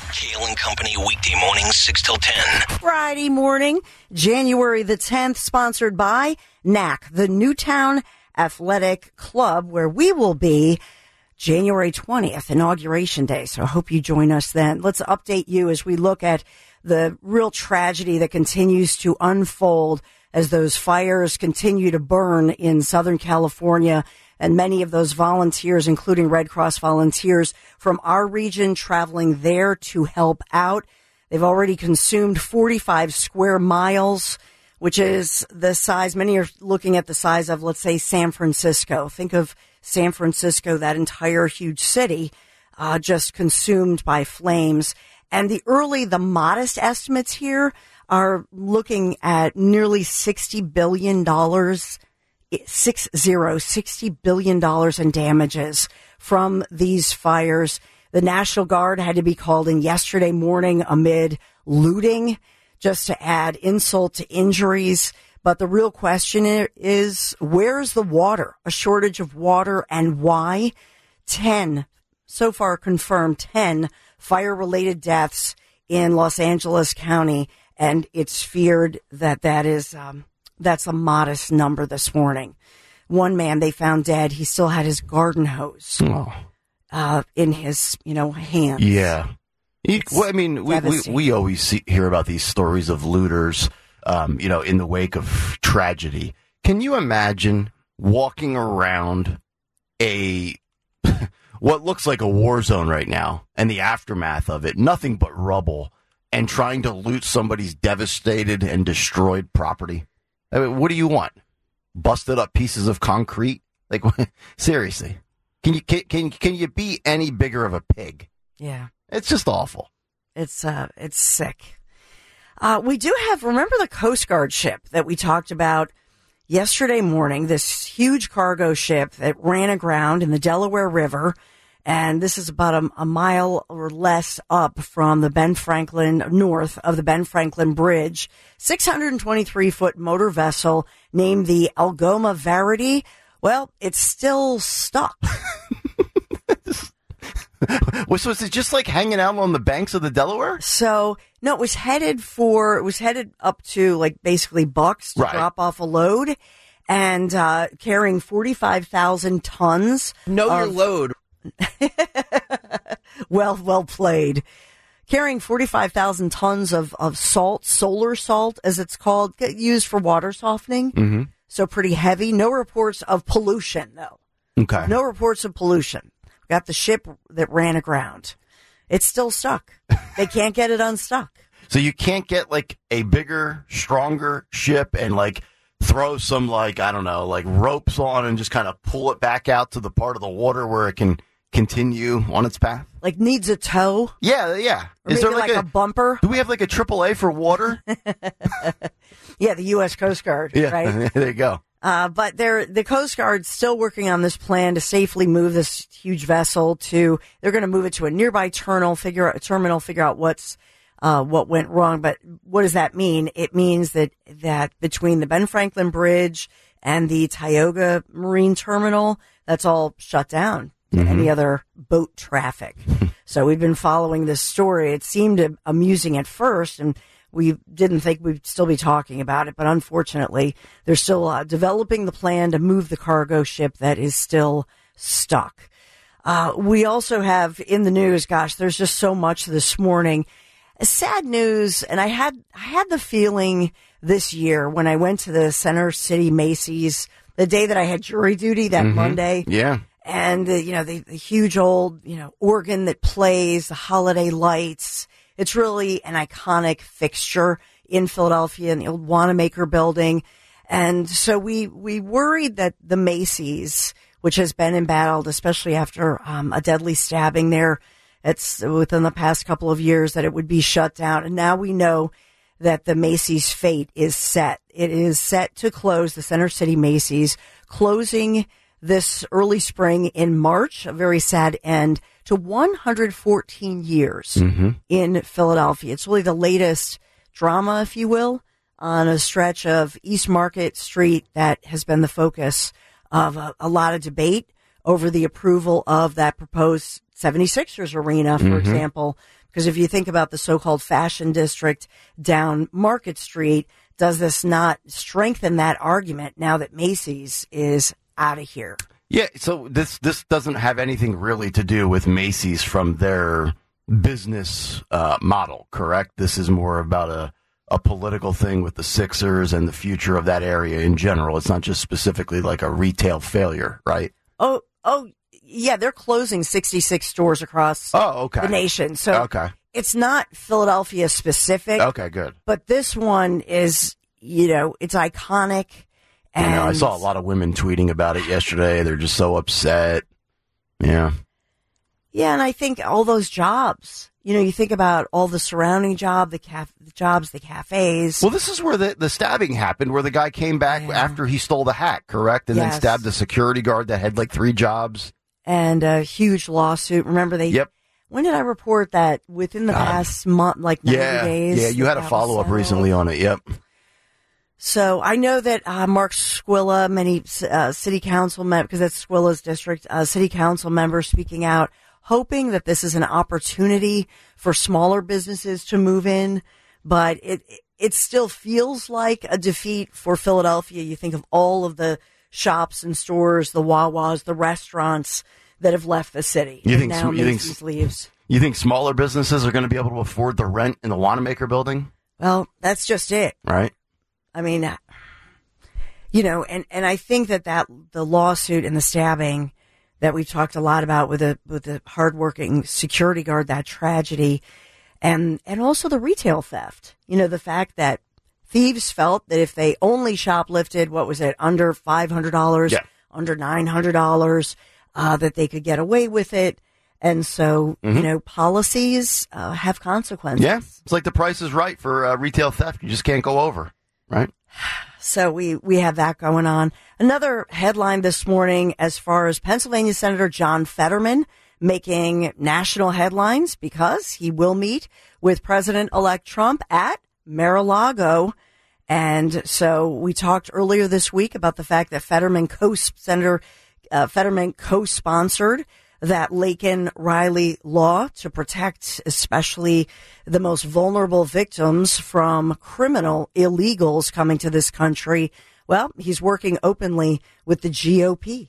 Kale and Company, weekday mornings, 6 till 10. Friday morning, January the 10th, sponsored by NAC, the Newtown Athletic Club, where we will be January 20th, Inauguration Day. So I hope you join us then. Let's update you as we look at the real tragedy that continues to unfold as those fires continue to burn in Southern California. And many of those volunteers, including Red Cross volunteers from our region, traveling there to help out. They've already consumed 45 square miles, which is the size. Many are looking at the size of, let's say, San Francisco. Think of San Francisco, that entire huge city, just consumed by flames. And the modest estimates here are looking at nearly $60 billion. $60 billion in damages from these fires. The National Guard had to be called in yesterday morning amid looting, just to add insult to injuries. But the real question is, where's the water? A shortage of water, and why? 10, so far confirmed, 10 fire-related deaths in Los Angeles County, and it's feared that that's a modest number this morning. One man they found dead. He still had his garden hose in his, hands. Yeah. We always hear about these stories of looters, in the wake of tragedy. Can you imagine walking around what looks like a war zone right now and the aftermath of it, nothing but rubble, and trying to loot somebody's devastated and destroyed property? I mean, what do you want? Busted up pieces of concrete? Like, seriously, can you be any bigger of a pig? Yeah, it's just awful. It's sick. We do remember the Coast Guard ship that we talked about yesterday morning, this huge cargo ship that ran aground in the Delaware River. And this is about a mile or less up from the north of the Ben Franklin Bridge. 623-foot motor vessel named the Algoma Verity. Well, it's still stuck. So is it just like hanging out on the banks of the Delaware? So, no, it was headed up to basically Bucks to drop off a load, and carrying 45,000 tons. Your load. Well played. Carrying 45,000 tons of salt, solar salt, as it's called, used for water softening. Mm-hmm. So pretty heavy. No reports of pollution, though. Okay. No reports of pollution. Got the ship that ran aground. It's still stuck. They can't get it unstuck. So you can't get a bigger, stronger ship and throw some ropes on and just kind of pull it back out to the part of the water where it can continue on its path? Needs a tow? Yeah. Or is there a bumper? Do we have a AAA for water? Yeah, the U.S. Coast Guard, right? There you go. But the Coast Guard's still working on this plan to safely move this huge vessel they're going to move it to a nearby terminal, figure out what went wrong. But what does that mean? It means that between the Ben Franklin Bridge and the Tioga Marine Terminal, that's all shut down to any other boat traffic. So we've been following this story. It seemed amusing at first, and we didn't think we'd still be talking about it, but unfortunately, they're still developing the plan to move the cargo ship that is still stuck. We also have in the news, there's just so much this morning. Sad news, and I had the feeling this year when I went to the Center City Macy's, the day that I had jury duty, that Monday. Yeah. And, the huge old, organ that plays, the holiday lights. It's really an iconic fixture in Philadelphia in the old Wanamaker building. And so we worried that the Macy's, which has been embattled, especially after a deadly stabbing there, it's within the past couple of years, that it would be shut down. And now we know that the Macy's fate is set. It is set to close, the Center City Macy's, closing this early spring in March, a very sad end to 114 years in Philadelphia. It's really the latest drama, if you will, on a stretch of East Market Street that has been the focus of a lot of debate over the approval of that proposed 76ers arena, for example, Because if you think about the so-called fashion district down Market Street, does this not strengthen that argument now that Macy's is out of here? Yeah, so this doesn't have anything really to do with Macy's from their business model, correct? This is more about a political thing with the Sixers and the future of that area in general. It's not just specifically like a retail failure, right? Oh, yeah, they're closing 66 stores across the nation. So it's not Philadelphia specific. Okay, good. But this one is, it's iconic. And I saw a lot of women tweeting about it yesterday. They're just so upset. Yeah. Yeah, and I think all those jobs, you think about all the surrounding jobs, the cafes. Well, this is where the stabbing happened, where the guy came back after he stole the hat, correct? And then stabbed the security guard that had like 3 jobs. And a huge lawsuit. Remember when did I report that? Within the past month, like 90 days? Yeah, you had a follow-up recently on it, yep. So I know that Mark Squilla, many city council members, because that's Squilla's district, city council members speaking out, hoping that this is an opportunity for smaller businesses to move in. But it still feels like a defeat for Philadelphia. You think of all of the shops and stores, the Wawas, the restaurants that have left the city. Macy's leaves. You think smaller businesses are going to be able to afford the rent in the Wanamaker building? Well, that's just it. Right. I mean, and I think that the lawsuit and the stabbing that we've talked a lot about with the hardworking security guard, that tragedy, and also the retail theft. The fact that thieves felt that if they only shoplifted, under $500, under $900, that they could get away with it. And so, policies have consequences. Yeah, it's like the Price is Right for retail theft. You just can't go over. Right. So we have that going on. Another headline this morning as far as Pennsylvania Senator John Fetterman making national headlines because he will meet with President-elect Trump at Mar-a-Lago. And so we talked earlier this week about the fact that Senator Fetterman co-sponsored that Laken-Riley law to protect especially the most vulnerable victims from criminal illegals coming to this country. Well, he's working openly with the GOP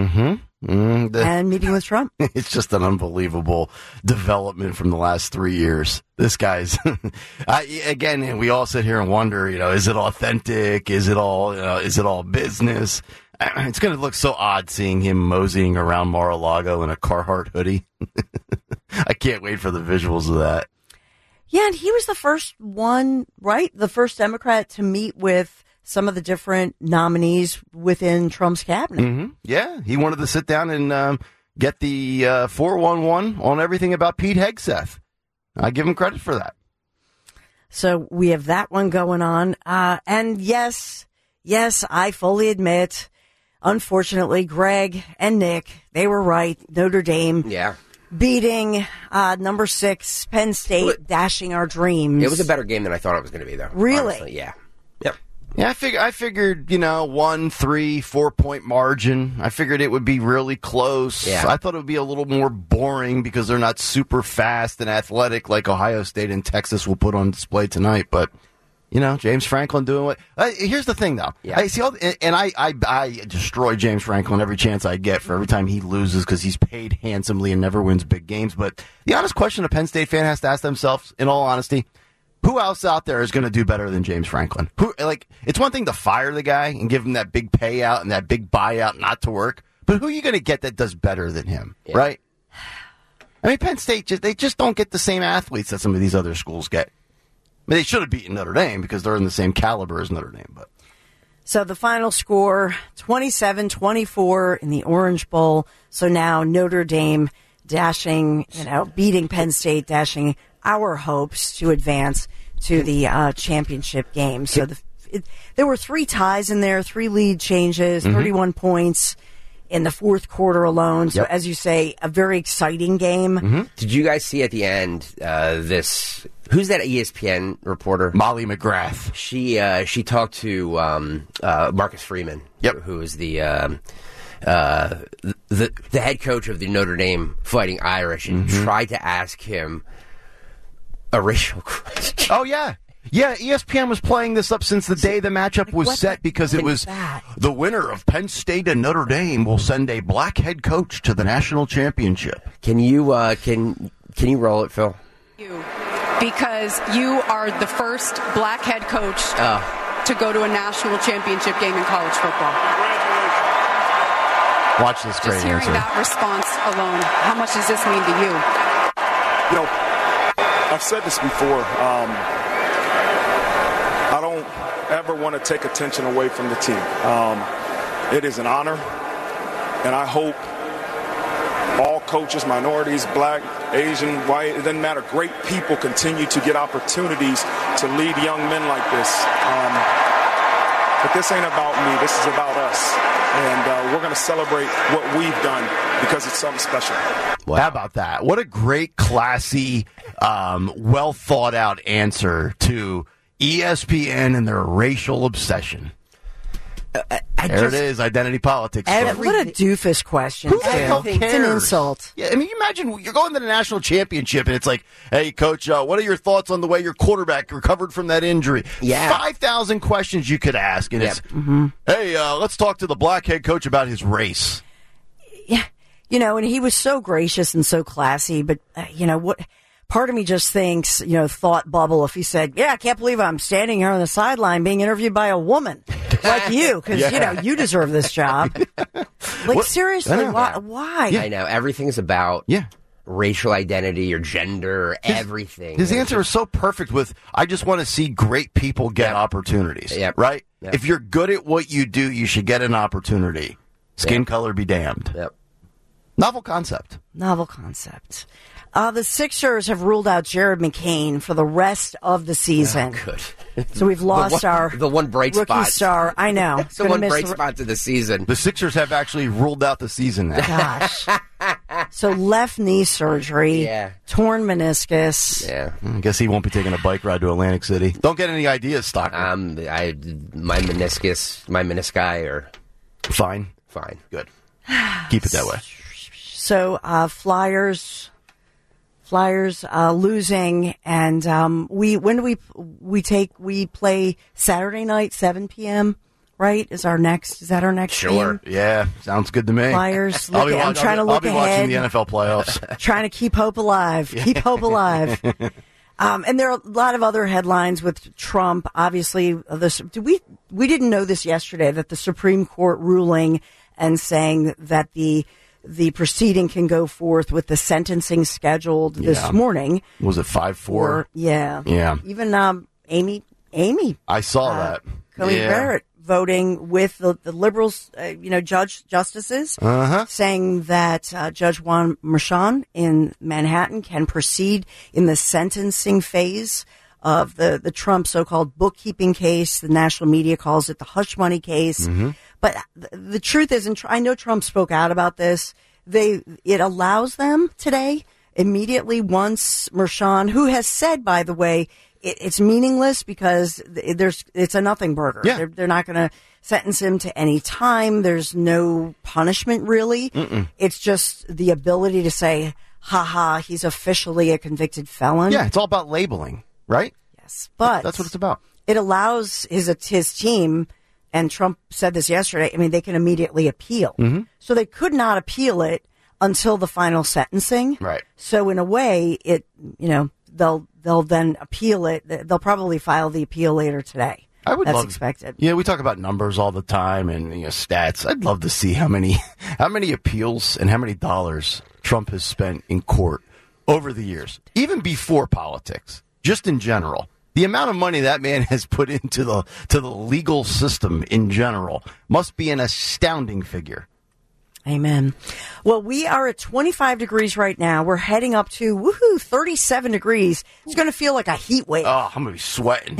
and meeting with Trump. It's just an unbelievable development from the last 3 years. This guy's, again, we all sit here and wonder, is it authentic? Is it all business? It's going to look so odd seeing him moseying around Mar-a-Lago in a Carhartt hoodie. I can't wait for the visuals of that. Yeah, and he was the first one, right? The first Democrat to meet with some of the different nominees within Trump's cabinet. Mm-hmm. Yeah, he wanted to sit down and get the 411 on everything about Pete Hegseth. I give him credit for that. So we have that one going on. And yes, I fully admit, unfortunately, Greg and Nick, they were right. Notre Dame beating number 6, Penn State, dashing our dreams. It was a better game than I thought it was going to be, though. Really? Honestly, yeah. Yep. Yeah, I figured, 1, 3, 4 point margin. I figured it would be really close. Yeah. I thought it would be a little more boring because they're not super fast and athletic like Ohio State and Texas will put on display tonight. But, James Franklin doing what? Here's the thing, though. Yeah. I destroy James Franklin every chance I get for every time he loses because he's paid handsomely and never wins big games. But the honest question a Penn State fan has to ask themselves, in all honesty, who else out there is going to do better than James Franklin? It's one thing to fire the guy and give him that big payout and that big buyout not to work, but who are you going to get that does better than him, right? I mean, Penn State, they just don't get the same athletes that some of these other schools get. I mean, they should have beaten Notre Dame because they're in the same caliber as Notre Dame. But so the final score, 27-24 in the Orange Bowl. So now Notre Dame dashing, beating Penn State, dashing our hopes to advance to the championship game. So there were 3 ties in there, 3 lead changes, 31 points in the fourth quarter alone. So as you say, a very exciting game. Mm-hmm. Did you guys see at the end who's that ESPN reporter? Molly McGrath. She talked to Marcus Freeman, who is the head coach of the Notre Dame Fighting Irish, and tried to ask him A racial question. Oh, yeah. Yeah, ESPN was playing this up since the day the matchup was set because it was the winner of Penn State and Notre Dame will send a black head coach to the national championship. Can you roll it, Phil? Because you are the first black head coach to go to a national championship game in college football. Watch this great Just hearing answer. that response alone, how much does this mean to you? You know, I've said this before. I don't ever want to take attention away from the team. It is an honor, and I hope all coaches, minorities, black, Asian, white, it doesn't matter, great people continue to get opportunities to lead young men like this. But this ain't about me. This is about us. And we're going to celebrate what we've done because it's something special. Wow. How about that? What a great, classy, well thought out answer to ESPN and their racial obsession. There it is, identity politics. What a doofus question. Who the hell cares? It's an insult. Yeah, I mean, you imagine you're going to the national championship and it's like, hey, coach, what are your thoughts on the way your quarterback recovered from that injury? Yeah. 5,000 questions you could ask. And it's, hey, let's talk to the black head coach about his race. Yeah. You know, and he was so gracious and so classy, but, you know, what? Part of me just thinks, you know, thought bubble if he said, yeah, I can't believe I'm standing here on the sideline being interviewed by a woman like you, because, you know, you deserve this job. Like, seriously, why? I know. Everything's about racial identity or gender, everything. His answer is so perfect with, I just want to see great people get opportunities, right? Yep. If you're good at what you do, you should get an opportunity. Skin color be damned. Yep. Novel concept. Novel concept. The Sixers have ruled out Jared McCain for the rest of the season. Good. So we've lost the one bright rookie spot. star. I know. It's the one bright spot to the season. The Sixers have actually ruled out the season now. Gosh. So left knee surgery, torn meniscus. Yeah. I guess he won't be taking a bike ride to Atlantic City. Don't get any ideas, Stocker. My menisci are fine. Good. Keep it that way. So Flyers losing, and we play Saturday night 7 p.m. Right? Is that our next Sure. game? Yeah, sounds good to me. Flyers. I'm trying to look ahead. I'll be watching the NFL playoffs. Trying to keep hope alive. Keep hope alive. And there are a lot of other headlines with Trump. Obviously, we didn't know this yesterday, that the Supreme Court ruling and saying that the proceeding can go forth with the sentencing scheduled this morning. Was it 5-4? Yeah. Even Amy. I saw that. Coney Barrett voting with the liberals, justices, saying that Judge Juan Merchan in Manhattan can proceed in the sentencing phase of the Trump so-called bookkeeping case. The national media calls it the hush money case. But the truth is, and I know Trump spoke out about this, it allows them today, immediately once Merchan, who has said, by the way, it's meaningless because it's a nothing burger. Yeah. They're not going to sentence him to any time. There's no punishment, really. It's just the ability to say, ha, he's officially a convicted felon. Yeah, it's all about labeling, right? Yes, but that's what it's about. It allows his team, and Trump said this yesterday, I mean, they can immediately appeal. So they could not appeal it until the final sentencing. Right. So in a way, they'll then appeal it. They'll probably file the appeal later today. That's expected. Yeah, we talk about numbers all the time and stats. I'd love to see how many appeals and how many dollars Trump has spent in court over the years, even before politics, just in general. The amount of money that man has put into the legal system in general must be an astounding figure. Amen. Well, we are at 25 degrees right now. We're heading up to 37 degrees. It's going to feel like a heat wave. Oh, I'm going to be sweating.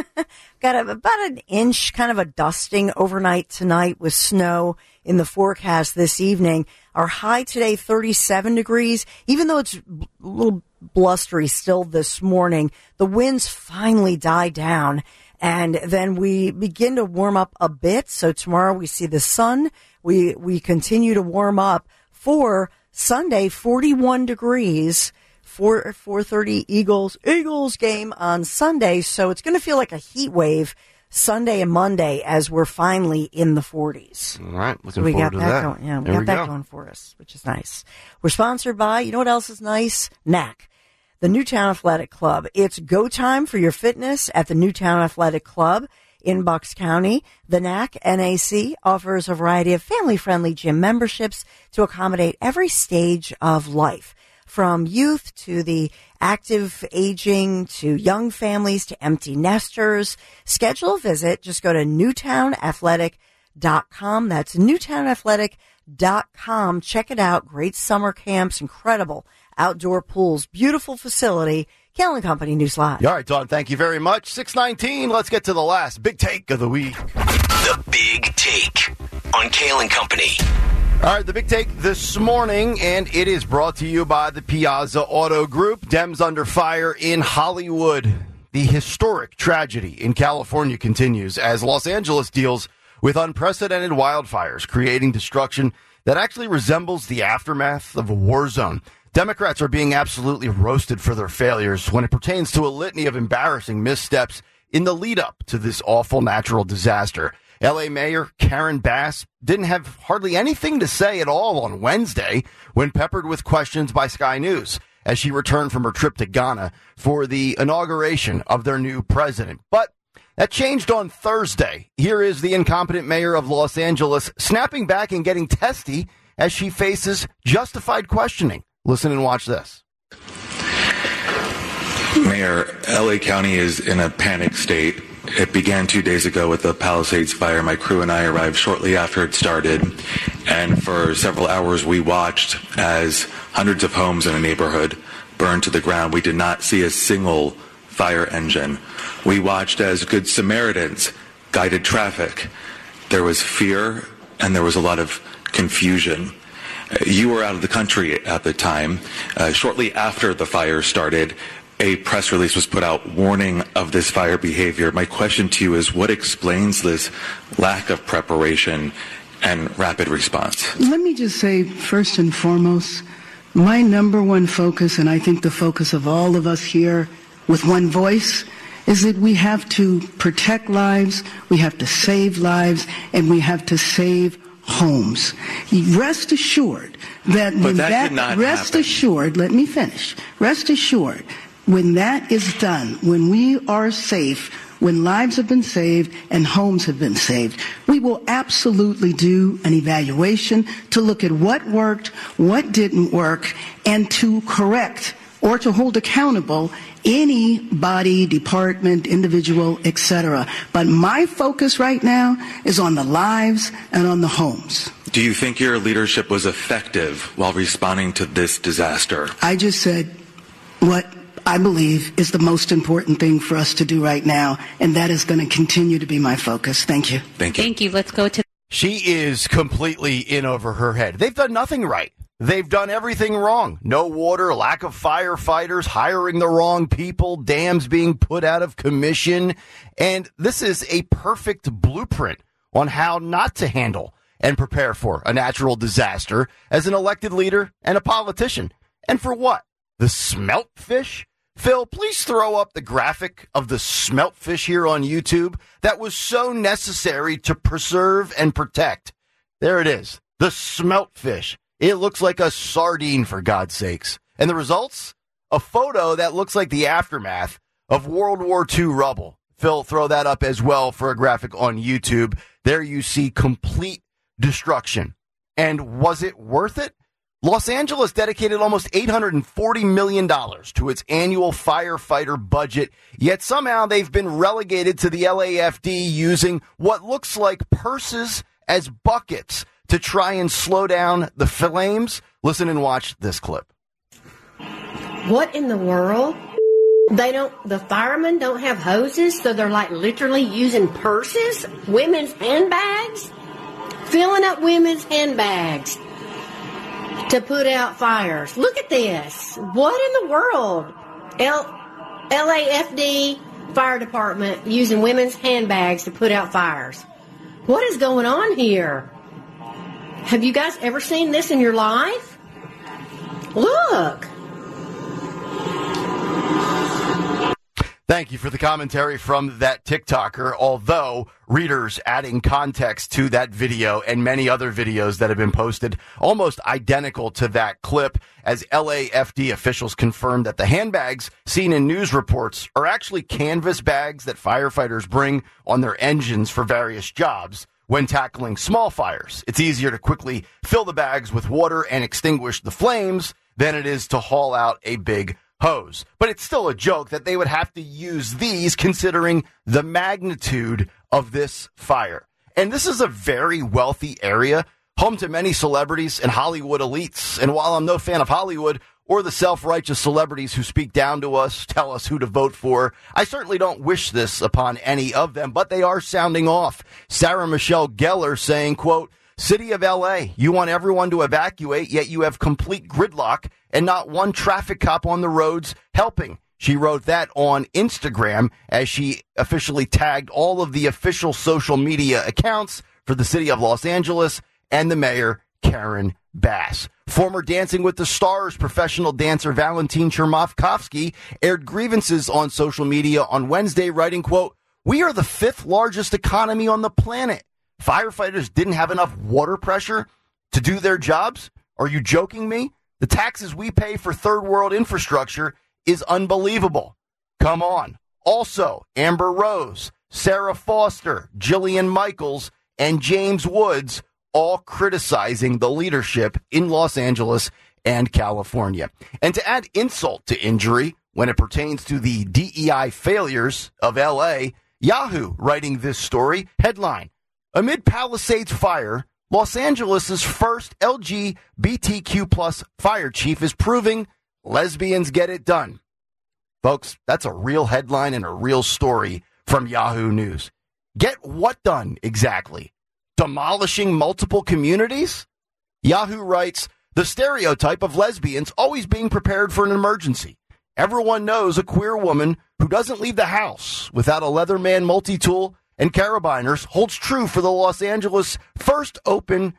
Got about an inch, kind of a dusting overnight tonight with snow in the forecast this evening. Our high today, 37 degrees. Even though it's a little blustery still this morning, the winds finally die down. And then we begin to warm up a bit. So tomorrow we see the sun. We continue to warm up for Sunday, 41 degrees 4:30 Eagles game on Sunday. So it's going to feel like a heat wave Sunday and Monday as we're finally in the 40s. All right, looking we forward got to that. Going. Yeah, we got that going for us, which is nice. We're sponsored by, you know what else is nice? NAC, the Newtown Athletic Club. It's go time for your fitness at the Newtown Athletic Club in Bucks County. The NAC offers a variety of family-friendly gym memberships to accommodate every stage of life, from youth to the active aging to young families to empty nesters. Schedule a visit. Just go to newtownathletic.com. That's newtownathletic.com. Check it out. Great summer camps, incredible outdoor pools, beautiful facility. Kale & Company News Live. All right, Dawn, thank you very much. 6:19, let's get to the last big take of the week. The Big Take on Kale & Company. All right, the big take this morning, and it is brought to you by the Piazza Auto Group. Dems under fire in Hollywood. The historic tragedy in California continues as Los Angeles deals with unprecedented wildfires, creating destruction that actually resembles the aftermath of a war zone. Democrats are being absolutely roasted for their failures when it pertains to a litany of embarrassing missteps in the lead up to this awful natural disaster. L.A. Mayor Karen Bass didn't have hardly anything to say at all on Wednesday when peppered with questions by Sky News as she returned from her trip to Ghana for the inauguration of their new president. But that changed on Thursday. Here is the incompetent mayor of Los Angeles snapping back and getting testy as she faces justified questioning. Listen and watch this. Mayor, L.A. County is in a panic state. It began 2 days ago with the Palisades fire. My crew and I arrived shortly after it started, and for several hours we watched as hundreds of homes in a neighborhood burned to the ground. We did not see a single fire engine. We watched as Good Samaritans guided traffic. There was fear and there was a lot of confusion. You were out of the country at the time. Shortly after the fire started, a press release was put out warning of this fire behavior. My question to you is, what explains this lack of preparation and rapid response? Let me just say, first and foremost, my number one focus, and I think the focus of all of us here with one voice, is that we have to protect lives, we have to save lives, and we have to save homes. Rest assured that when rest assured, let me finish. Rest assured, when that is done, when we are safe, when lives have been saved and homes have been saved, we will absolutely do an evaluation to look at what worked, what didn't work, and to correct or to hold accountable any body, department, individual, etc. But my focus right now is on the lives and on the homes. Do you think your leadership was effective while responding to this disaster? I just said what I believe is the most important thing for us to do right now, and that is going to continue to be my focus. Thank you. Thank you. Thank you. Let's go to... She is completely in over her head. They've done nothing right. They've done everything wrong. No water, lack of firefighters, hiring the wrong people, dams being put out of commission. And this is a perfect blueprint on how not to handle and prepare for a natural disaster as an elected leader and a politician. And for what? The smelt fish? Phil, please throw up the graphic of the smelt fish here on YouTube that was so necessary to preserve and protect. There it is, the smelt fish. It looks like a sardine, for God's sakes. And the results? A photo that looks like the aftermath of World War II rubble. Phil, throw that up as well for a graphic on YouTube. There you see complete destruction. And was it worth it? Los Angeles dedicated almost $840 million to its annual firefighter budget, yet somehow they've been relegated to the LAFD using what looks like purses as buckets to try and slow down the flames. Listen and watch this clip. What in the world? The firemen don't have hoses, so they're like literally using purses, women's handbags, filling up women's handbags to put out fires. Look at this. What in the world? LAFD fire department using women's handbags to put out fires. What is going on here? Have you guys ever seen this in your life? Look. Thank you for the commentary from that TikToker, although readers adding context to that video and many other videos that have been posted almost identical to that clip as LAFD officials confirmed that the handbags seen in news reports are actually canvas bags that firefighters bring on their engines for various jobs when tackling small fires. It's easier to quickly fill the bags with water and extinguish the flames than it is to haul out a big hose. But it's still a joke that they would have to use these considering the magnitude of this fire. And this is a very wealthy area, home to many celebrities and Hollywood elites. And while I'm no fan of Hollywood or the self-righteous celebrities who speak down to us, tell us who to vote for, I certainly don't wish this upon any of them, but they are sounding off. Sarah Michelle Gellar saying, quote, City of L.A., you want everyone to evacuate, yet you have complete gridlock and not one traffic cop on the roads helping. She wrote that on Instagram as she officially tagged all of the official social media accounts for the city of Los Angeles and the mayor, Karen Bass. Former Dancing with the Stars professional dancer Valentin Chermavkovsky aired grievances on social media on Wednesday, writing, quote, we are the 5th largest economy on the planet. Firefighters didn't have enough water pressure to do their jobs? Are you joking me? The taxes we pay for third world infrastructure is unbelievable. Come on. Also, Amber Rose, Sarah Foster, Jillian Michaels, and James Woods all criticizing the leadership in Los Angeles and California. And to add insult to injury when it pertains to the DEI failures of L.A., Yahoo writing this story, headline, amid Palisades fire, Los Angeles' first LGBTQ plus fire chief is proving lesbians get it done. Folks, that's a real headline and a real story from Yahoo News. Get what done exactly? Demolishing multiple communities? Yahoo writes, the stereotype of lesbians always being prepared for an emergency. Everyone knows a queer woman who doesn't leave the house without a Leatherman multi-tool and carabiners holds true for the Los Angeles first open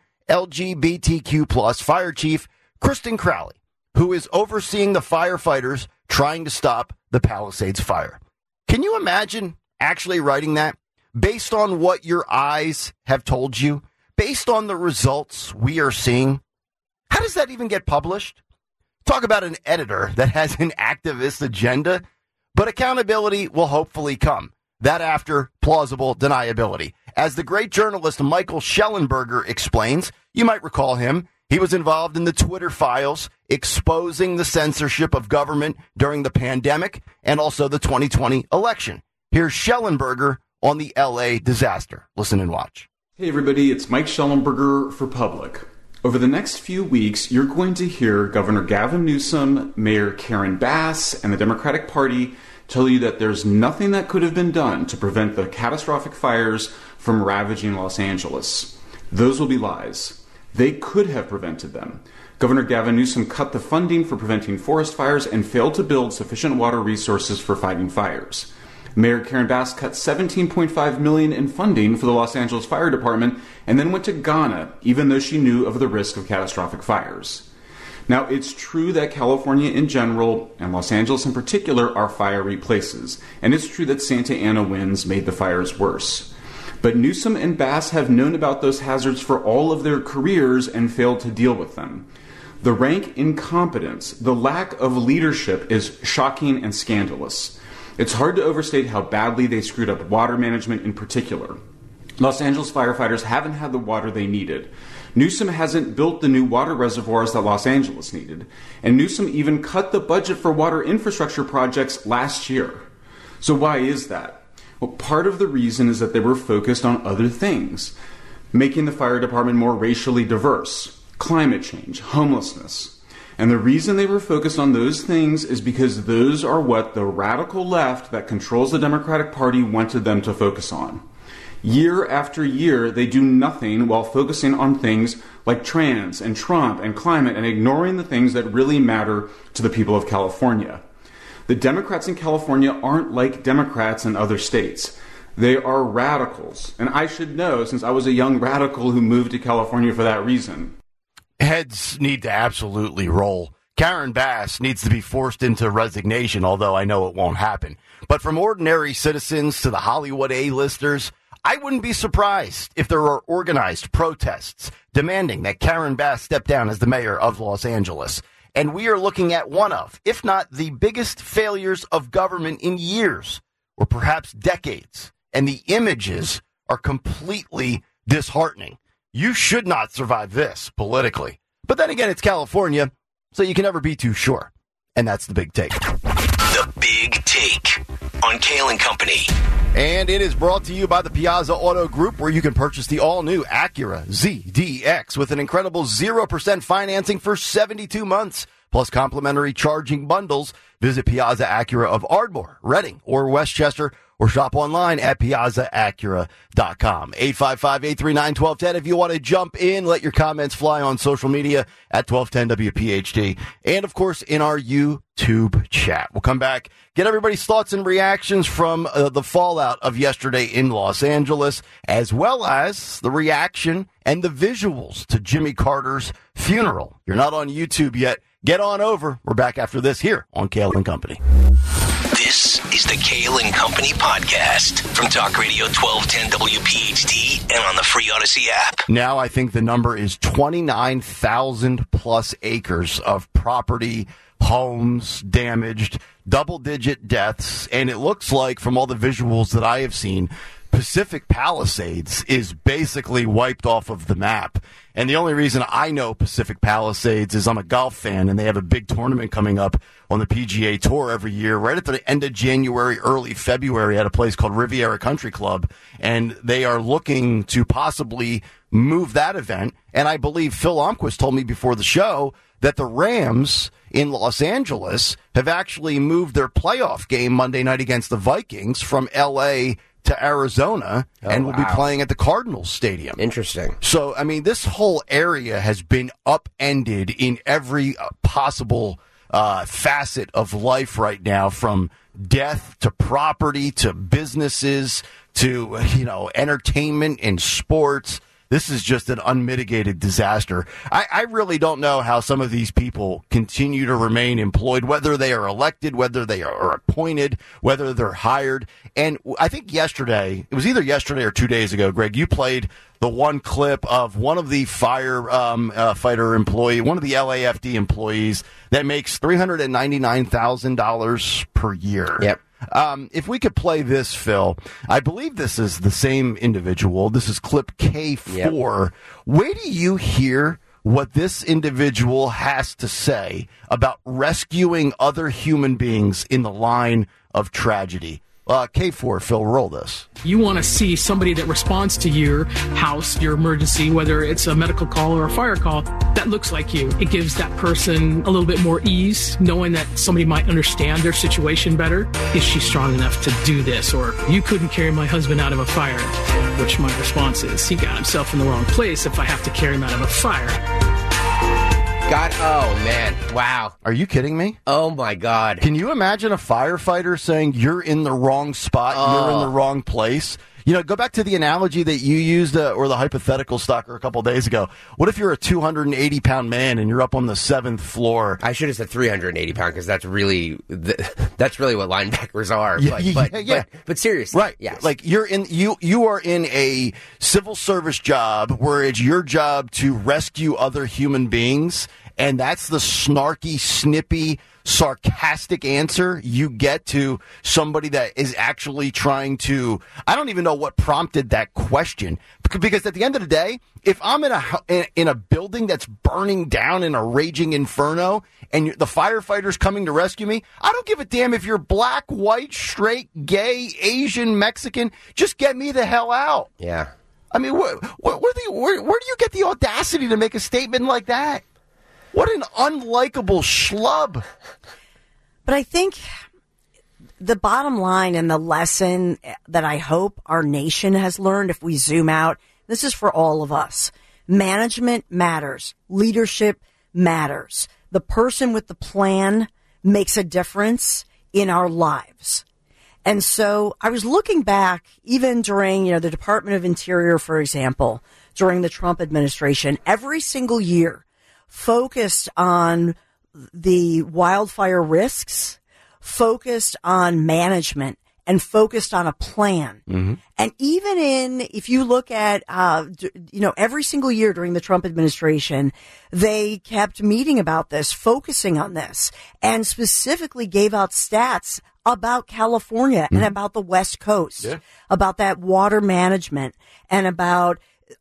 LGBTQ plus fire chief, Kristen Crowley, who is overseeing the firefighters trying to stop the Palisades fire. Can you imagine actually writing that? Based on what your eyes have told you, based on the results we are seeing, how does that even get published? Talk about an editor that has an activist agenda, but accountability will hopefully come. That after plausible deniability. As the great journalist Michael Schellenberger explains, you might recall him, he was involved in the Twitter files, exposing the censorship of government during the pandemic and also the 2020 election. Here's Schellenberger on the LA disaster. Listen and watch. Hey everybody, it's Mike Schellenberger for Public. Over the next few weeks, you're going to hear Governor Gavin Newsom, Mayor Karen Bass, and the Democratic Party tell you that there's nothing that could have been done to prevent the catastrophic fires from ravaging Los Angeles. Those will be lies. They could have prevented them. Governor Gavin Newsom cut the funding for preventing forest fires and failed to build sufficient water resources for fighting fires. Mayor Karen Bass cut $17.5 million in funding for the Los Angeles Fire Department and then went to Ghana, even though she knew of the risk of catastrophic fires. Now, it's true that California in general, and Los Angeles in particular, are fiery places. And it's true that Santa Ana winds made the fires worse. But Newsom and Bass have known about those hazards for all of their careers and failed to deal with them. The rank incompetence, the lack of leadership is shocking and scandalous. It's hard to overstate how badly they screwed up water management in particular. Los Angeles firefighters haven't had the water they needed. Newsom hasn't built the new water reservoirs that Los Angeles needed. And Newsom even cut the budget for water infrastructure projects last year. So why is that? Well, part of the reason is that they were focused on other things. Making the fire department more racially diverse, climate change, homelessness. And the reason they were focused on those things is because those are what the radical left that controls the Democratic Party wanted them to focus on. Year after year, they do nothing while focusing on things like trans and Trump and climate and ignoring the things that really matter to the people of California. The Democrats in California aren't like Democrats in other states. They are radicals. And I should know, since I was a young radical who moved to California for that reason. Heads need to absolutely roll. Karen Bass needs to be forced into resignation, although I know it won't happen. But from ordinary citizens to the Hollywood A-listers, I wouldn't be surprised if there are organized protests demanding that Karen Bass step down as the mayor of Los Angeles. And we are looking at one of, if not the biggest failures of government in years, or perhaps decades. And the images are completely disheartening. You should not survive this politically. But then again, it's California, so you can never be too sure. And that's the big take. The Big Take on Kale & Company. And it is brought to you by the Piazza Auto Group, where you can purchase the all-new Acura ZDX with an incredible 0% financing for 72 months, plus complimentary charging bundles. Visit Piazza Acura of Ardmore, Reading, or Westchester, or shop online at piazzaacura.com. 855-839-1210 if you want to jump in. Let your comments fly on social media at 1210 WPHT. And, of course, in our YouTube chat. We'll come back, get everybody's thoughts and reactions from the fallout of yesterday in Los Angeles, as well as the reaction and the visuals to Jimmy Carter's funeral. You're not on YouTube yet. Get on over. We're back after this here on Kale & Company. This is the Kale & Company podcast from Talk Radio 1210 WPHT and on the free Odyssey app. Now I think the number is 29,000 plus acres of property, homes damaged, double-digit deaths, and it looks like from all the visuals that I have seen, Pacific Palisades is basically wiped off of the map. And the only reason I know Pacific Palisades is I'm a golf fan, and they have a big tournament coming up on the PGA Tour every year, right at the end of January, early February, at a place called Riviera Country Club. And they are looking to possibly move that event. And I believe Phil Omquist told me before the show that the Rams in Los Angeles have actually moved their playoff game Monday night against the Vikings from L.A. to Arizona, and will be playing at the Cardinals Stadium. Interesting. So, I mean, this whole area has been upended in every possible facet of life right now, from death to property to businesses to, entertainment and sports. This is just an unmitigated disaster. I really don't know how some of these people continue to remain employed, whether they are elected, whether they are appointed, whether they're hired. And I think yesterday, it was either yesterday or 2 days ago, Greg, you played the one clip of one of the firefighter employee, one of the LAFD employees that makes $399,000 per year. Yep. If we could play this, Phil, I believe this is the same individual. This is clip K4. Yep. Where do you hear what this individual has to say about rescuing other human beings in the line of tragedy? K4, Phil, roll this. You want to see somebody that responds to your house, your emergency, whether it's a medical call or a fire call, that looks like you. It gives that person a little bit more ease, knowing that somebody might understand their situation better. Is she strong enough to do this? Or, you couldn't carry my husband out of a fire, which my response is, he got himself in the wrong place if I have to carry him out of a fire. God, oh, man. Wow. Are you kidding me? Oh, my God. Can you imagine a firefighter saying, you're in the wrong spot, you're in the wrong place? Go back to the analogy that you used, or the hypothetical, Stalker, a couple days ago. What if you're a 280-pound man and you're up on the 7th floor? I should have said 380-pound, because that's really what linebackers are. But seriously, right? Yes. Like you are in a civil service job where it's your job to rescue other human beings, and that's the snarky, snippy, sarcastic answer you get to somebody that is actually trying to, I don't even know what prompted that question, because at the end of the day, if I'm in a building that's burning down in a raging inferno and the firefighter's coming to rescue me, I don't give a damn if you're black, white, straight, gay, Asian, Mexican. Just get me the hell out. Yeah. I mean, where do you get the audacity to make a statement like that? What an unlikable schlub. But I think the bottom line and the lesson that I hope our nation has learned, if we zoom out, this is for all of us. Management matters. Leadership matters. The person with the plan makes a difference in our lives. And so I was looking back, even during, the Department of Interior, for example, during the Trump administration, every single year, focused on the wildfire risks, focused on management, and focused on a plan. Mm-hmm. And even if you look at, every single year during the Trump administration, they kept meeting about this, focusing on this, and specifically gave out stats about California and about the West Coast, about that water management, and about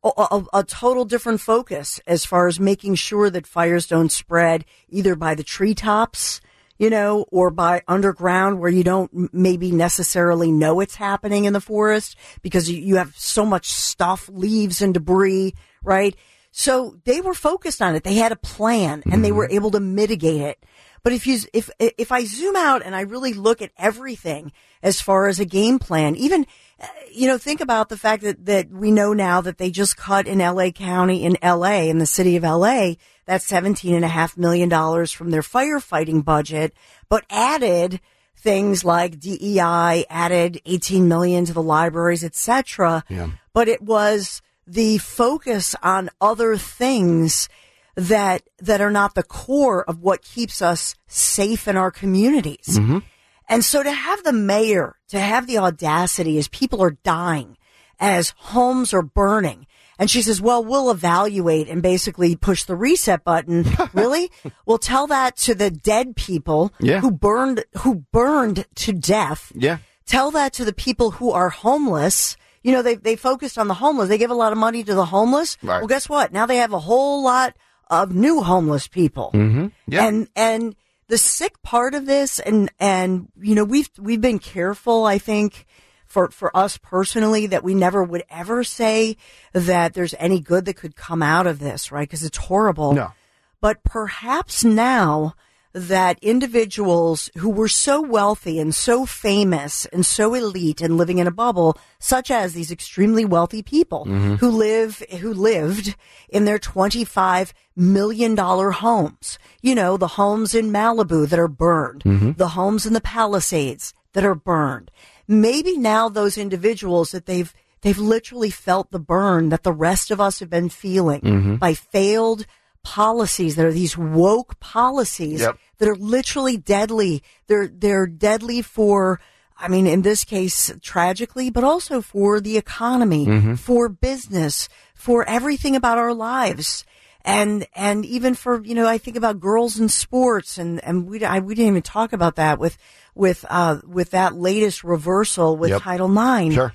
a total different focus as far as making sure that fires don't spread either by the treetops, or by underground where you don't maybe necessarily know it's happening in the forest because you have so much stuff, leaves and debris, right? So they were focused on it. They had a plan and they were able to mitigate it. But if I zoom out and I really look at everything as far as a game plan, even, think about the fact that we know now that they just cut in LA County in the city of LA, that's $17.5 million from their firefighting budget, but added things like DEI, added $18 million to the libraries, etc. Yeah. But it was the focus on other things that are not the core of what keeps us safe in our communities. Mm-hmm. And so to have the mayor, to have the audacity as people are dying, as homes are burning, and she says, well, we'll evaluate and basically push the reset button. Really? We'll tell that to the dead people who burned to death. Yeah. Tell that to the people who are homeless. They focused on the homeless. They give a lot of money to the homeless. Right. Well, guess what? Now they have a whole lot of new homeless people. Mm-hmm. Yeah. And the sick part of this, and we've been careful, I think, for us personally, that we never would ever say that there's any good that could come out of this, right? Because it's horrible. No. But perhaps now that individuals who were so wealthy and so famous and so elite and living in a bubble, such as these extremely wealthy people who lived in their $25 million homes, the homes in Malibu that are burned, the homes in the Palisades that are burned. Maybe now those individuals that they've literally felt the burn that the rest of us have been feeling by failed policies that are these woke policies that are literally deadly. They're deadly for, in this case, tragically, but also for the economy, for business, for everything about our lives. And even for, I think about girls in sports and we didn't even talk about that with that latest reversal with Title IX. Sure.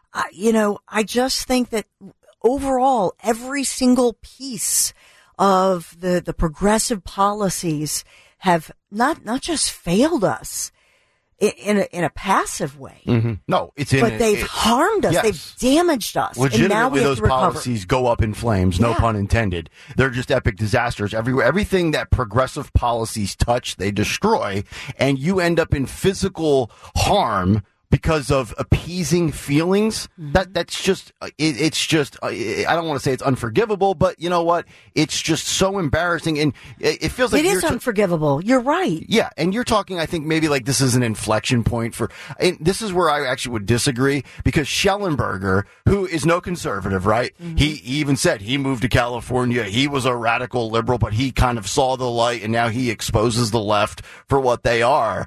I just think that overall, every single piece of the progressive policies have not just failed us in a passive way. No, but they've harmed us. Yes. They've damaged us. Legitimately, and now we have those to recover. policies go up in flames. No pun intended. They're just epic disasters everywhere. Everything that progressive policies touch, they destroy, and you end up in physical harm because of appeasing feelings. That's just, it's just, I don't want to say it's unforgivable, but you know what? It's just so embarrassing. And it feels like it is unforgivable. You're right. Yeah. And you're talking, I think maybe like this is an inflection point and this is where I actually would disagree, because Schellenberger, who is no conservative, right? He even said he moved to California. He was a radical liberal, but he kind of saw the light and now he exposes the left for what they are.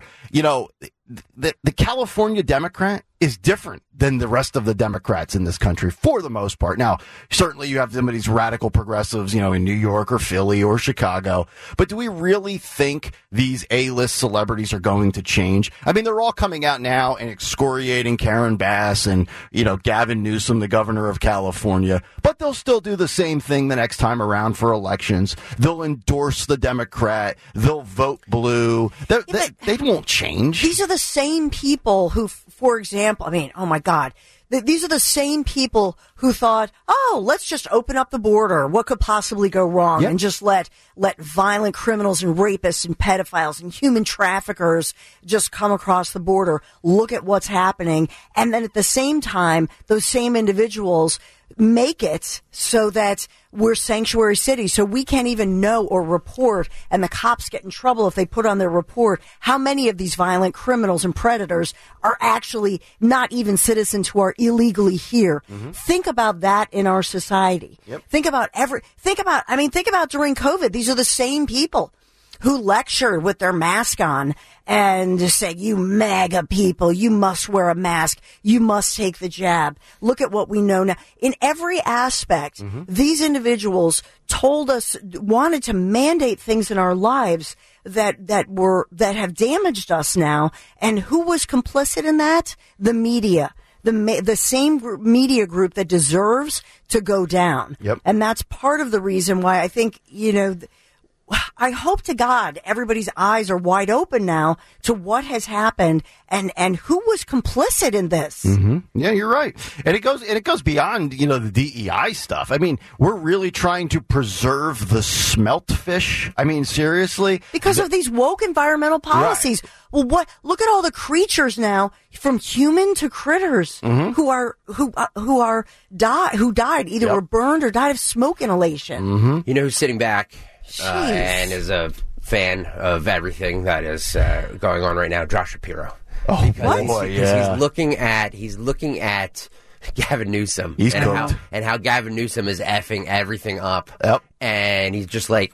The California Democrat is different than the rest of the Democrats in this country for the most part. Now, certainly you have some of these radical progressives, in New York or Philly or Chicago. But do we really think these A-list celebrities are going to change? They're all coming out now and excoriating Karen Bass and, Gavin Newsom, the governor of California. But they'll still do the same thing the next time around for elections. They'll endorse the Democrat. They'll vote blue. They won't change. These are the same people who, for example, oh my God, these are the same people who thought, let's just open up the border. What could possibly go wrong? And just let violent criminals and rapists and pedophiles and human traffickers just come across the border. Look at what's happening. And then at the same time, those same individuals make it so that we're sanctuary cities, so we can't even know or report, and the cops get in trouble if they put on their report how many of these violent criminals and predators are actually not even citizens who are illegally here. Think about that in our society. Think about during COVID. These are the same people who lectured with their mask on and just say, you MAGA people, you must wear a mask. You must take the jab. Look at what we know now. In every aspect, these individuals told us, wanted to mandate things in our lives that have damaged us now. And who was complicit in that? The media. The same media group that deserves to go down. Yep. And that's part of the reason why I think, I hope to God everybody's eyes are wide open now to what has happened and who was complicit in this. Yeah, you're right. And it goes beyond, the DEI stuff. I mean, we're really trying to preserve the smelt fish. I mean, seriously? Because of these woke environmental policies. Right. Well, look at all the creatures now, from human to critters, who died, either were burned or died of smoke inhalation. You know who's sitting back and is a fan of everything that is going on right now? Josh Shapiro. Oh, because he's looking at Gavin Newsom and how Gavin Newsom is effing everything up. Yep. And he's just like,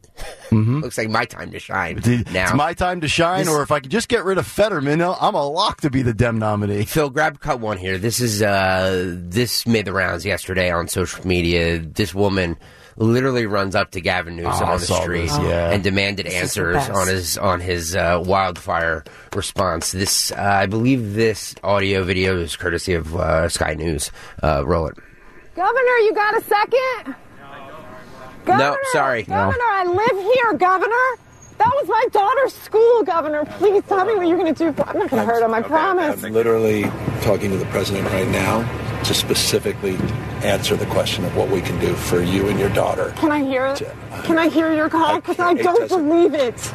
looks like my time to shine. Now it's my time to shine, or if I could just get rid of Fetterman, I'm a lock to be the Dem nominee. Phil, grab cut one here. This made the rounds yesterday on social media. This woman literally runs up to Gavin Newsom on the street and demanded answers on his wildfire response. This, I believe, this audio video is courtesy of Sky News. Roll it. Governor, you got a second? Governor, no, sorry. Governor, I live here, Governor. That was my daughter's school, Governor. Please tell me what you're going to do. I'm not going to hurt him, I promise. I'm literally talking to the president right now to specifically answer the question of what we can do for you and your daughter. Can I hear it? Can I hear your call? Because I don't believe it.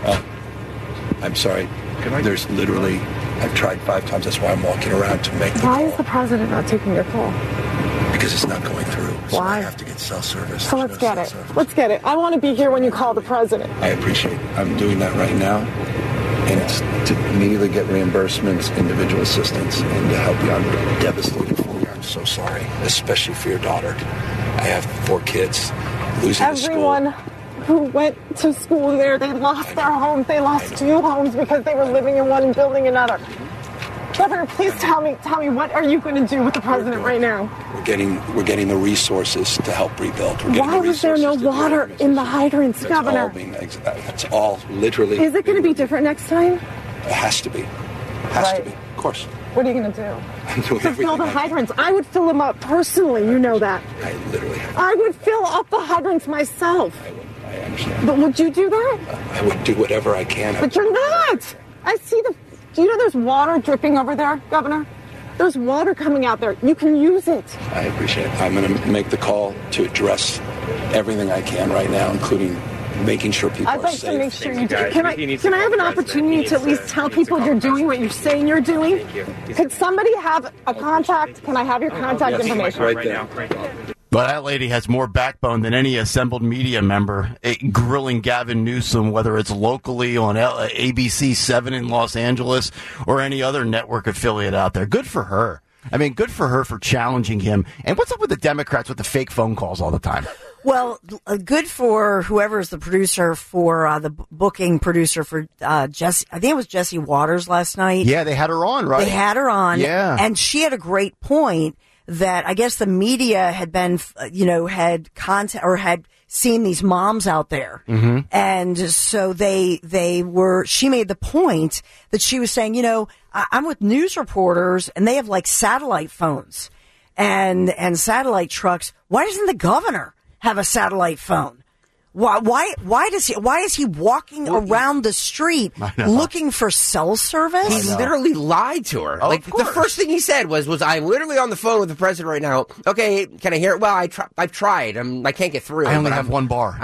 I'm sorry. There's literally, I've tried 5 times. That's why I'm walking around to make the call. Why is the president not taking your call? Because it's not going through. So Why? I have to get cell service. So let's get it. Let's get it. I want to be here when you call the president. I appreciate it. I'm doing that right now. And it's to immediately get reimbursements, individual assistance, and to help you. I'm devastated for you. I'm so sorry, especially for your daughter. I have 4 kids losing the school. Everyone who went to school there, they lost their homes. They lost 2 homes because they were living in one and building another. Governor, please tell me, what are you going to do with the president right now? We're getting the resources to help rebuild. Why was there no water in the hydrants, Governor? That's all literally. Is it going to be different next time? It has to be. Has to be. Of course. What are you going to do? I'm doing to everything. Fill the hydrants. I would fill them up personally. You know that. I literally. I would fill up the hydrants myself. I understand. But would you do that? I would do whatever I can. But you're not. I see the. Do you know there's water dripping over there, Governor? There's water coming out there. You can use it. I appreciate it. I'm going to make the call to address everything I can right now, including making sure people are safe. I'd like to make sure you do. Can I have an opportunity to at least tell people you're doing what you're saying you're doing? Could somebody have a contact? Can I have your contact information? Right there. But that lady has more backbone than any assembled media member, grilling Gavin Newsom, whether it's locally on ABC 7 in Los Angeles or any other network affiliate out there. Good for her. I mean, good for her for challenging him. And what's up with the Democrats with the fake phone calls all the time? Well, good for whoever's the producer for the booking producer for Jesse. I think it was Jesse Waters last night. Yeah, they had her on, right? They had her on. Yeah. And she had a great point that I guess the media had been, had contact or had seen these moms out there. Mm-hmm. And so she made the point that she was saying, I'm with news reporters and they have like satellite phones and satellite trucks. Why doesn't the governor have a satellite phone? Why is he walking around the street looking for cell service? He literally lied to her. The first thing he said was I'm literally on the phone with the president right now. Okay, can I hear it? Well, I've tried. I can't get through. I only have 1 bar.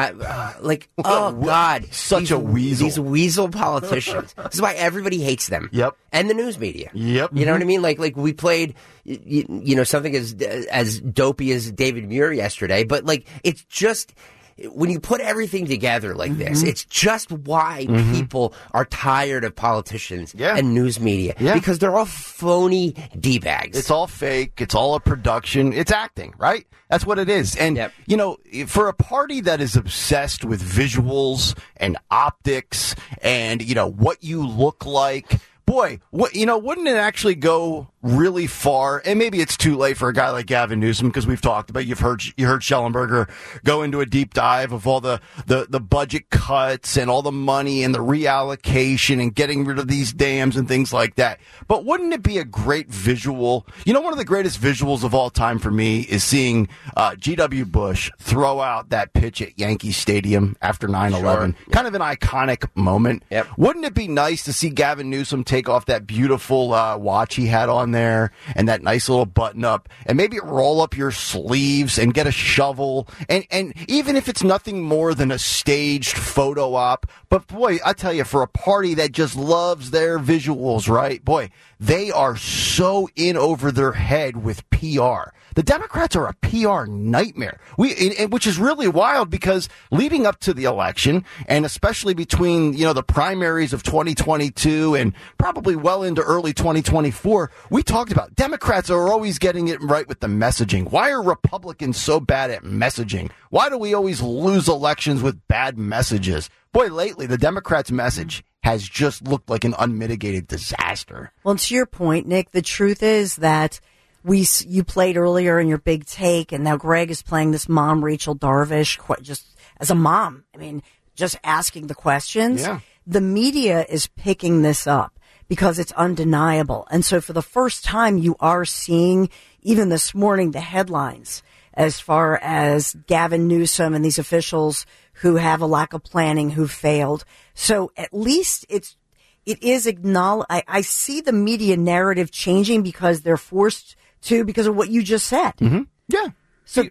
Oh God, such a weasel. These weasel politicians. This is why everybody hates them. Yep. And the news media. Yep. You know what I mean? Like we played, something as dopey as David Muir yesterday, but it's just. when you put everything together like this, it's just why people are tired of politicians and news media. Yeah. Because they're all phony D-bags. It's all fake. It's all a production. It's acting, right? That's what it is. And, you know, for a party that is obsessed with visuals and optics and, you know, what you look like, boy, wouldn't it actually go really far? And maybe it's too late for a guy like Gavin Newsom, because we've talked about, you heard Schellenberger go into a deep dive of all the budget cuts and all the money and the reallocation and getting rid of these dams and things like that. But wouldn't it be a great visual? You know, one of the greatest visuals of all time for me is seeing G.W. Bush throw out that pitch at Yankee Stadium after 9/11. Sure. Kind of an iconic moment. Yep. Wouldn't it be nice to see Gavin Newsom take off that beautiful watch he had on there and that nice little button up, and maybe roll up your sleeves and get a shovel, and even if it's nothing more than a staged photo op, but boy, I tell you, for a party that just loves their visuals, right? Boy, they are so in over their head with PR. The Democrats are a PR nightmare. Which is really wild, because leading up to the election, and especially between, you know, the primaries of 2022 and probably well into early 2024, we talked about Democrats are always getting it right with the messaging. Why are Republicans so bad at messaging? Why do we always lose elections with bad messages? Boy, lately, the Democrats' message has just looked like an unmitigated disaster. Well, to your point, Nick, the truth is that you played earlier in your big take, and now Greg is playing this mom, Rachel Darvish, just as a mom. I mean, just asking the questions. Yeah. The media is picking this up because it's undeniable. And so for the first time, you are seeing, even this morning, the headlines as far as Gavin Newsom and these officials who have a lack of planning, who failed. So at least it is acknowledged. I see the media narrative changing because they're forced to, because of what you just said. Mm-hmm. Yeah. So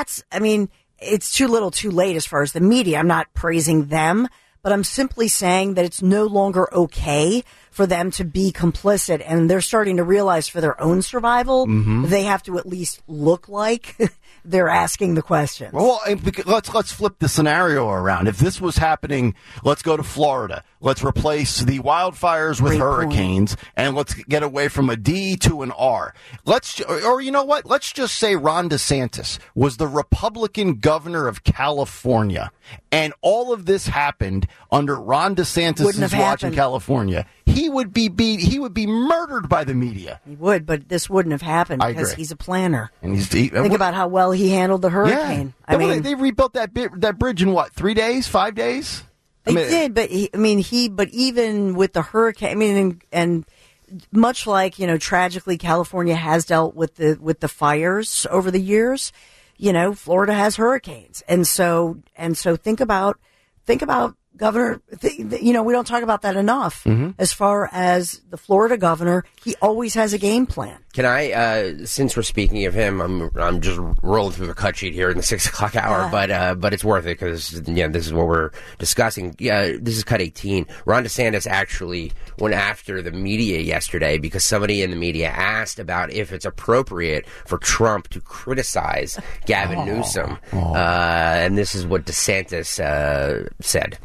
it's too little too late as far as the media. I'm not praising them, but I'm simply saying that it's no longer okay for them to be complicit, and they're starting to realize for their own survival, they have to at least look like they're asking the questions. Well, let's flip the scenario around. If this was happening, let's go to Florida. Let's replace the wildfires with hurricanes, and let's get away from a D to an R. Or you know what? Let's just say Ron DeSantis was the Republican governor of California, and all of this happened under Ron DeSantis' watch in California. He would be murdered by the media. He would, but this wouldn't have happened because he's a planner. And think about how well he handled the hurricane. Yeah. I mean, they rebuilt that bridge in what, 3 days, 5 days? They did, but but even with the hurricane, and much like, you know, tragically California has dealt with the fires over the years, you know, Florida has hurricanes, and so think about Governor, you know, we don't talk about that enough. As far as the Florida governor, he always has a game plan. Can I, since we're speaking of him, I'm just rolling through the cut sheet here in the 6 o'clock hour, but it's worth it because, this is what we're discussing. This is cut 18. Ron DeSantis actually went after the media yesterday because somebody in the media asked about if it's appropriate for Trump to criticize Gavin Newsom. And this is what DeSantis said.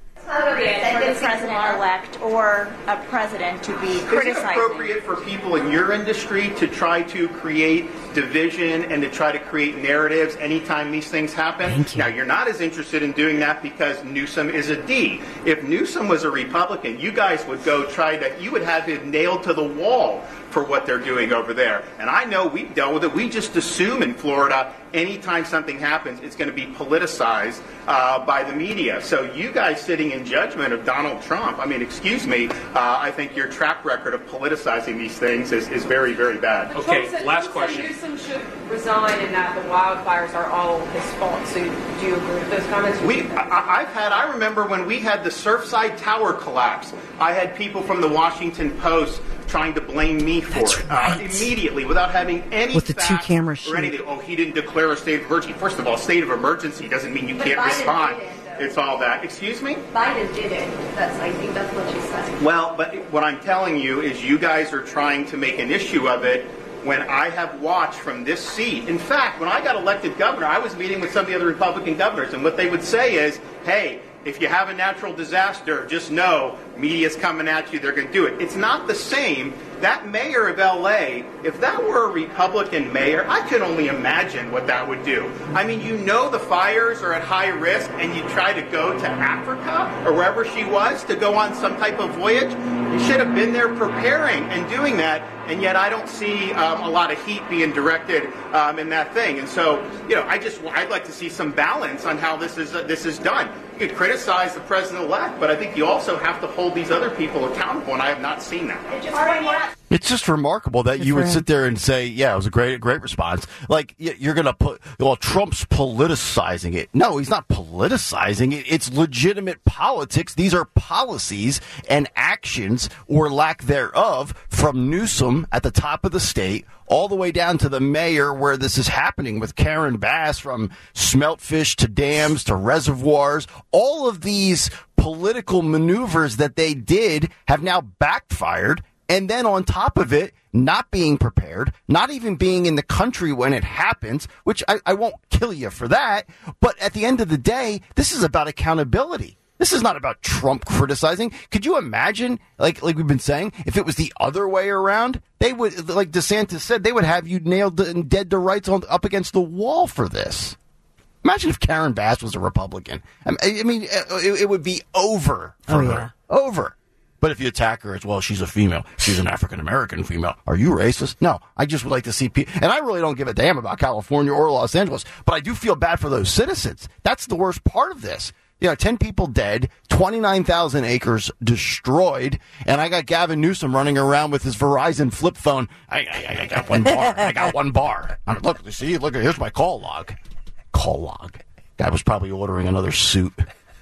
The president-elect or a president to be criticizing. Is it appropriate for people in your industry to try to create division and to try to create narratives anytime these things happen? Now, you're not as interested in doing that because Newsom is a D. If Newsom was a Republican, you guys would you would have him nailed to the wall for what they're doing over there. And I know we've dealt with it. We just assume in Florida, anytime something happens, it's going to be politicized by the media. So you guys sitting in judgment of Donald Trump, I mean, excuse me, I think your track record of politicizing these things is very, very bad. Okay, last question. Newsom should resign and that the wildfires are all his fault. So do you agree with those comments? I remember when we had the Surfside Tower collapse, I had people from the Washington Post trying to blame me for it immediately without having any with the two-camera shoot. Or anything. Oh, he didn't declare a state of emergency. First of all, state of emergency doesn't mean you can't respond. It's all that. Excuse me? Biden did it. I think that's what she said. Well, but what I'm telling you is you guys are trying to make an issue of it when I have watched from this seat. In fact, when I got elected governor, I was meeting with some of the other Republican governors, and what they would say is, hey, if you have a natural disaster, just know media's coming at you, they're going to do it. It's not the same. That mayor of L.A., if that were a Republican mayor, I could only imagine what that would do. I mean, you know the fires are at high risk, and you try to go to Africa or wherever she was to go on some type of voyage. You should have been there preparing and doing that, and yet I don't see a lot of heat being directed in that thing. And so, I'd like to see some balance on how this is done. You could criticize the president-elect, but I think you also have to hold these other people accountable, and I have not seen that. It's just remarkable that you would sit there and say, yeah, it was a great response. Like, you're going to put, well, Trump's politicizing it. No, he's not politicizing it. It's legitimate politics. These are policies and actions, or lack thereof, from Newsom at the top of the state all the way down to the mayor where this is happening with Karen Bass, from smeltfish to dams to reservoirs. All of these political maneuvers that they did have now backfired. And then on top of it, not being prepared, not even being in the country when it happens, which I won't kill you for that. But at the end of the day, this is about accountability. This is not about Trump criticizing. Could you imagine, like we've been saying, if it was the other way around, they would, like DeSantis said, they would have you nailed and dead to rights up against the wall for this. Imagine if Karen Bass was a Republican. I mean, it would be over for her. Over. But if you attack her as, well, she's a female, she's an African-American female, are you racist? No, I just would like to see people, and I really don't give a damn about California or Los Angeles, but I do feel bad for those citizens. That's the worst part of this. 10 people dead, 29,000 acres destroyed, and I got Gavin Newsom running around with his Verizon flip phone. I got one bar. I got one bar. I mean, look, here's my call log. Call log. Guy was probably ordering another suit.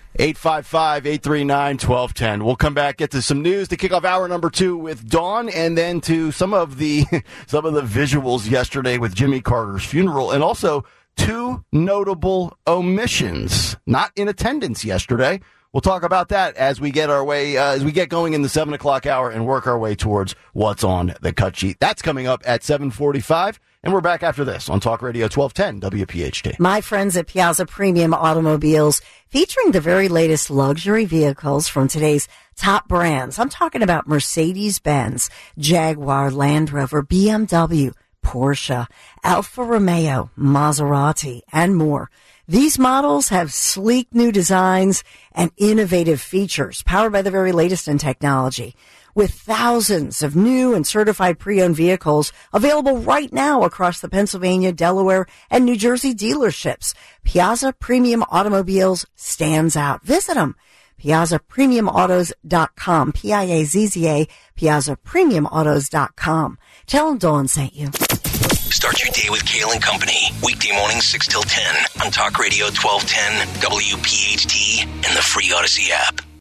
855-839-1210. We'll come back, get to some news to kick off hour number 2 with Dawn, and then to some of the visuals yesterday with Jimmy Carter's funeral, and also 2 notable omissions not in attendance yesterday. We'll talk about that as we get going in the 7 o'clock hour and work our way towards what's on the cut sheet. That's coming up at 7:45. And we're back after this on Talk Radio 1210 WPHT. My friends at Piazza Premium Automobiles, featuring the very latest luxury vehicles from today's top brands. I'm talking about Mercedes-Benz, Jaguar, Land Rover, BMW, Porsche, Alfa Romeo, Maserati, and more. These models have sleek new designs and innovative features powered by the very latest in technology. With thousands of new and certified pre-owned vehicles available right now across the Pennsylvania, Delaware, and New Jersey dealerships, Piazza Premium Automobiles stands out. Visit them. PiazzaPremiumAutos.com. Piazza, PiazzaPremiumAutos.com. Tell them Dawn sent you. Start your day with Kale and Company. Weekday mornings 6 till 10 on Talk Radio 1210, WPHT, and the free Odyssey app.